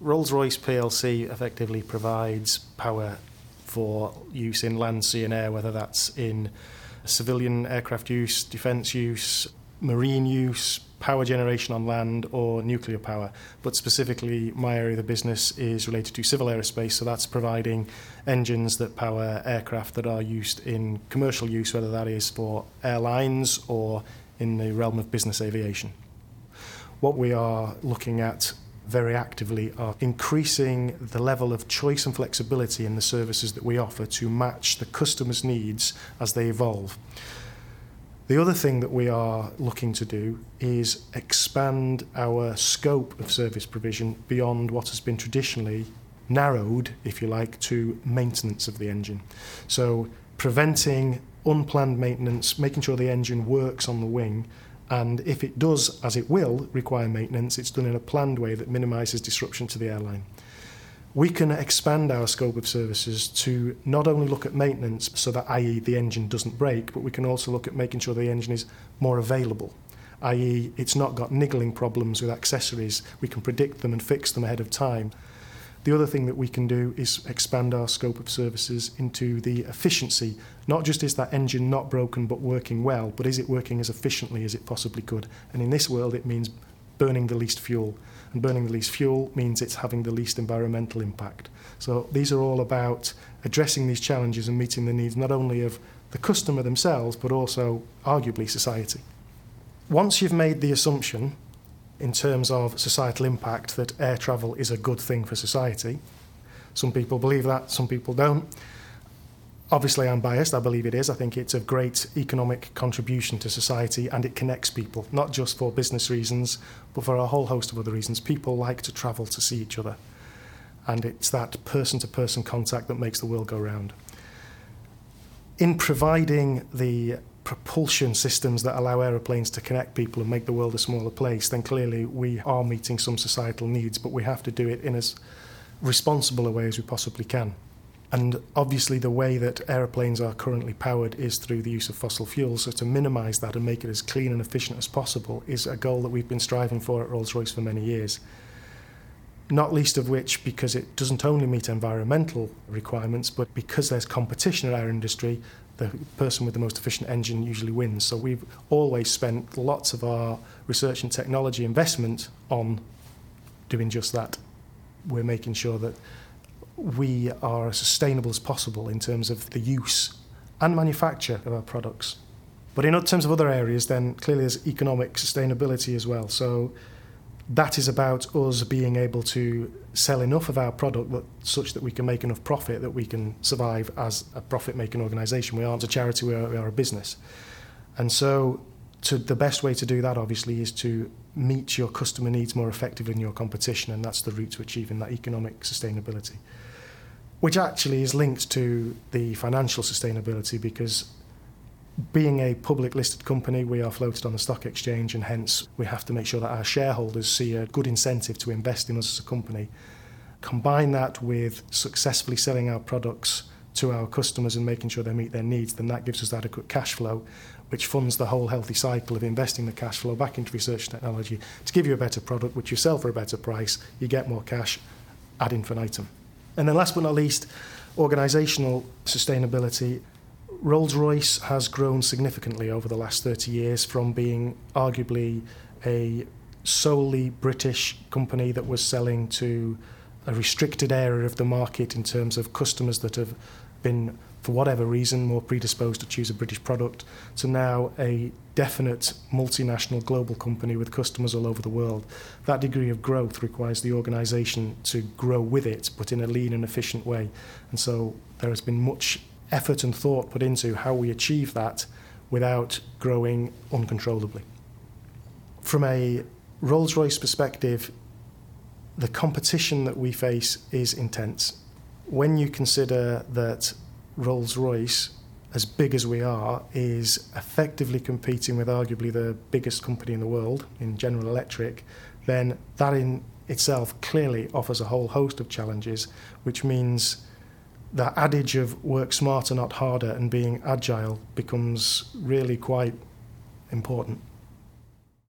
Rolls-Royce PLC effectively provides power for use in land, sea and air, whether that's in civilian aircraft use, defence use, marine use, power generation on land or nuclear power. But specifically, my area of the business is related to civil aerospace, so that's providing engines that power aircraft that are used in commercial use, whether that is for airlines or in the realm of business aviation. What we are looking at very actively are increasing the level of choice and flexibility in the services that we offer to match the customer's needs as they evolve. The other thing that we are looking to do is expand our scope of service provision beyond what has been traditionally narrowed, if you like, to maintenance of the engine. So preventing unplanned maintenance, making sure the engine works on the wing, and if it does, as it will, require maintenance, it's done in a planned way that minimises disruption to the airline. We can expand our scope of services to not only look at maintenance, so that i.e. the engine doesn't break, but we can also look at making sure the engine is more available, i.e. it's not got niggling problems with accessories. We can predict them and fix them ahead of time. The other thing that we can do is expand our scope of services into the efficiency. Not just is that engine not broken but working well, but is it working as efficiently as it possibly could? And in this world it means burning the least fuel. And burning the least fuel means it's having the least environmental impact. So these are all about addressing these challenges and meeting the needs not only of the customer themselves, but also, arguably, society. Once you've made the assumption, in terms of societal impact, that air travel is a good thing for society, some people believe that, some people don't. Obviously, I'm biased. I believe it is. I think it's a great economic contribution to society and it connects people, not just for business reasons, but for a whole host of other reasons. People like to travel to see each other. And it's that person-to-person contact that makes the world go round. In providing the propulsion systems that allow aeroplanes to connect people and make the world a smaller place, then clearly we are meeting some societal needs, but we have to do it in as responsible a way as we possibly can. And obviously the way that aeroplanes are currently powered is through the use of fossil fuels, so to minimise that and make it as clean and efficient as possible is a goal that we've been striving for at Rolls-Royce for many years. Not least of which because it doesn't only meet environmental requirements, but because there's competition in our industry, the person with the most efficient engine usually wins. So we've always spent lots of our research and technology investment on doing just that. We're making sure that we are as sustainable as possible in terms of the use and manufacture of our products. But in terms of other areas, then clearly there's economic sustainability as well. So that is about us being able to sell enough of our product such that we can make enough profit that we can survive as a profit-making organisation. We aren't a charity, we are a business. And so the best way to do that, obviously, is to meet your customer needs more effectively than your competition, and that's the route to achieving that economic sustainability, which actually is linked to the financial sustainability, because being a public listed company, we are floated on the stock exchange, and hence we have to make sure that our shareholders see a good incentive to invest in us as a company. Combine that with successfully selling our products to our customers and making sure they meet their needs, then that gives us adequate cash flow, which funds the whole healthy cycle of investing the cash flow back into research and technology to give you a better product, which you sell for a better price, you get more cash ad infinitum. And then last but not least, organisational sustainability. Rolls-Royce has grown significantly over the last 30 years from being arguably a solely British company that was selling to a restricted area of the market in terms of customers that have been, for whatever reason, more predisposed to choose a British product, to now a definite multinational global company with customers all over the world. That degree of growth requires the organisation to grow with it, but in a lean and efficient way. And so there has been much effort and thought put into how we achieve that without growing uncontrollably. From a Rolls-Royce perspective, the competition that we face is intense. When you consider that Rolls-Royce, as big as we are, is effectively competing with arguably the biggest company in the world, in General Electric, then that in itself clearly offers a whole host of challenges, which means that adage of work smarter, not harder, and being agile becomes really quite important.